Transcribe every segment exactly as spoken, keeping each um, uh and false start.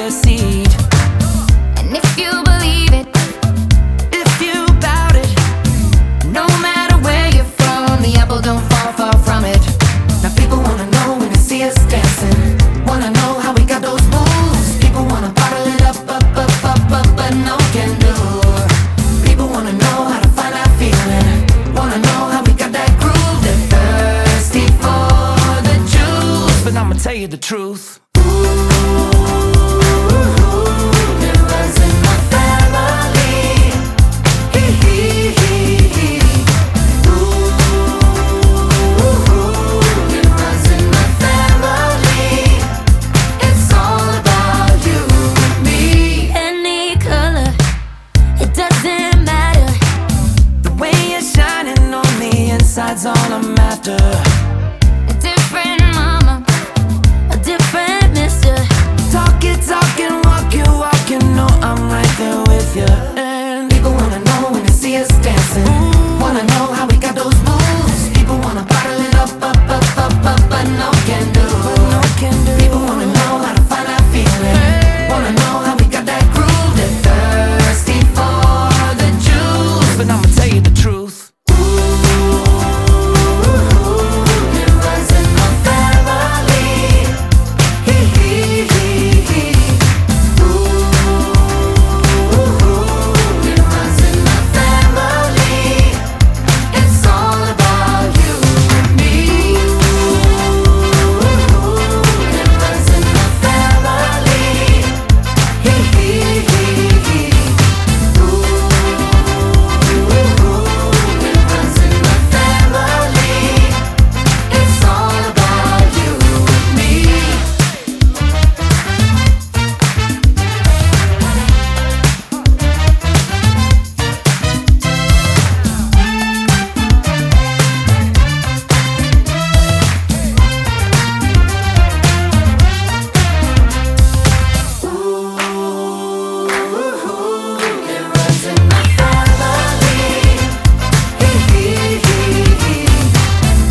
their seed. And if you believe it, If you doubt it, no matter where you're from, the apple don't fall far from it. now people wanna know when they see us dancing. Wanna know how we got those moves. People wanna bottle it up, up, up, up, up, but no can do. People wanna know how to find that feeling. Wanna know how we got that groove. They're thirsty for the juice, but I'ma tell you the truth. It runs in my family. Hee hee hee hee. It runs in my family. It's all about you and me. Any color, it doesn't matter. The way you're shining on the inside's all I'm after. A different mama, a different mister. Talk it, talk and walk it, walk it, know I'm right there with you. And people wanna know when they see us dancing. Wanna know how we got those moves. People wanna bottle it up, up, up, up, up, but no can do. No can do. People wanna know how to find that feeling. Wanna know how we got that groove. They're thirsty for the juice, but I'ma tell you the truth. It runs in my family. Hee hee hee hee. It runs in my family. It's all about you and me. It runs in my family. Hee hee hee hee. It runs in my family. It's all about you and me. It runs in my family. Hee hee hee hee. It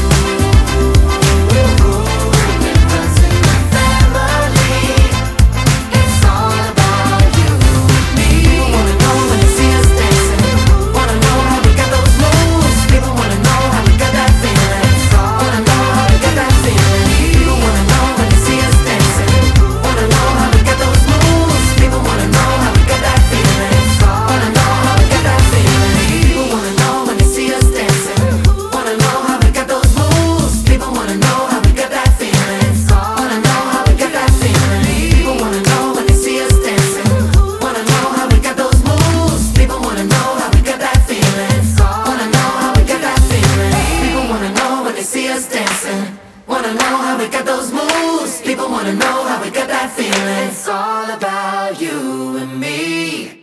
runs in my family. It's all about you and me. People wanna know when they see us dancing. Wanna know how we got those moves. People wanna know how we got that feeling. Wanna know how we got that feeling. People wanna know when they see us dancing. Wanna know how we got those moves. People wanna know how we got that feeling. Wanna know how we got that feeling. People wanna know when they see us dancing. Wanna know how we got those moves. People wanna know how we got that feeling. Wanna know how we got that feeling. People wanna know when they see us dancing. Wanna know how we got those moves. People wanna know how we got that feeling. Wanna know how we got that feeling. People wanna know when they see us dancing. Wanna know how we got those moves. People wanna know how we got that feeling. It's all about you and me.